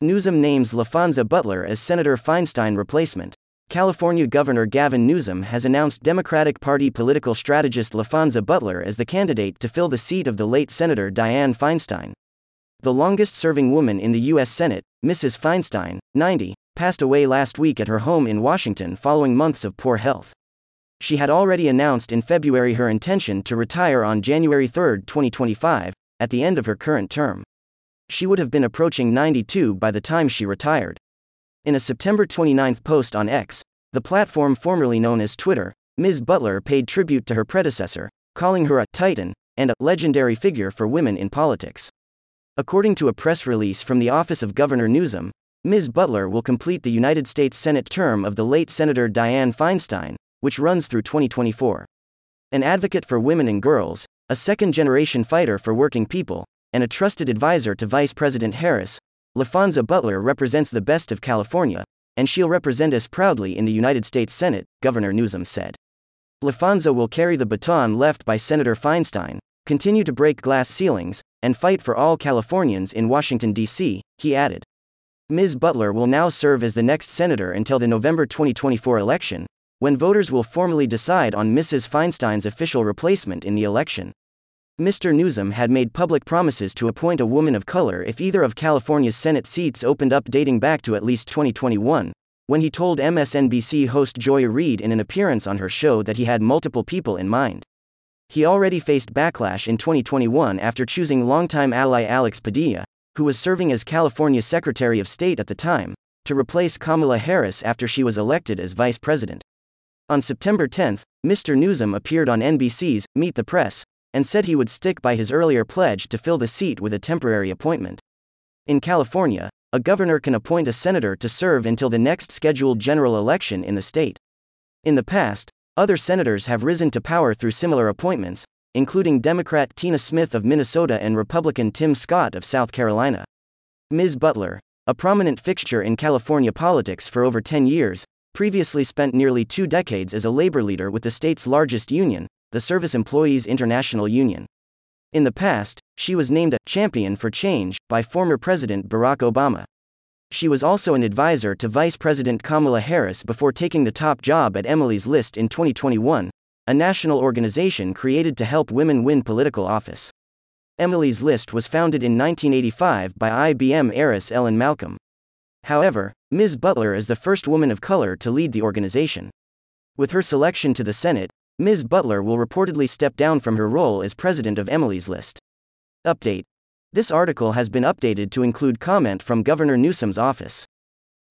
Newsom names LaFonza Butler as Senator Feinstein replacement. California Governor Gavin Newsom has announced Democratic Party political strategist LaFonza Butler as the candidate to fill the seat of the late Senator Dianne Feinstein. The longest-serving woman in the U.S. Senate, Mrs. Feinstein, 90, passed away last week at her home in Washington following months of poor health. She had already announced in February her intention to retire on January 3, 2025, at the end of her current term. She would have been approaching 92 by the time she retired. In a September 29 post on X, the platform formerly known as Twitter, Ms. Butler paid tribute to her predecessor, calling her a titan and a legendary figure for women in politics. According to a press release from the office of Governor Newsom, Ms. Butler will complete the United States Senate term of the late Senator Dianne Feinstein, which runs through 2024. An advocate for women and girls, a second-generation fighter for working people, and a trusted advisor to Vice President Harris, LaFonza Butler represents the best of California, and she'll represent us proudly in the United States Senate, Governor Newsom said. LaFonza will carry the baton left by Senator Feinstein, continue to break glass ceilings, and fight for all Californians in Washington, D.C., he added. Ms. Butler will now serve as the next senator until the November 2024 election, when voters will formally decide on Mrs. Feinstein's official replacement in the election. Mr. Newsom had made public promises to appoint a woman of color if either of California's Senate seats opened up dating back to at least 2021, when he told MSNBC host Joy Reid in an appearance on her show that he had multiple people in mind. He already faced backlash in 2021 after choosing longtime ally Alex Padilla, who was serving as California Secretary of State at the time, to replace Kamala Harris after she was elected as vice president. On September 10, Mr. Newsom appeared on NBC's Meet the Press and said he would stick by his earlier pledge to fill the seat with a temporary appointment. In California, a governor can appoint a senator to serve until the next scheduled general election in the state. In the past, other senators have risen to power through similar appointments, including Democrat Tina Smith of Minnesota and Republican Tim Scott of South Carolina. Ms. Butler, a prominent fixture in California politics for over 10 years, previously spent nearly 2 decades as a labor leader with the state's largest union, the Service Employees International Union. In the past, she was named a champion for change by former President Barack Obama. She was also an advisor to Vice President Kamala Harris before taking the top job at Emily's List in 2021, a national organization created to help women win political office. Emily's List was founded in 1985 by IBM heiress Ellen Malcolm. However, Ms. Butler is the first woman of color to lead the organization. With her selection to the Senate, Ms. Butler will reportedly step down from her role as president of Emily's List. Update. This article has been updated to include comment from Governor Newsom's office.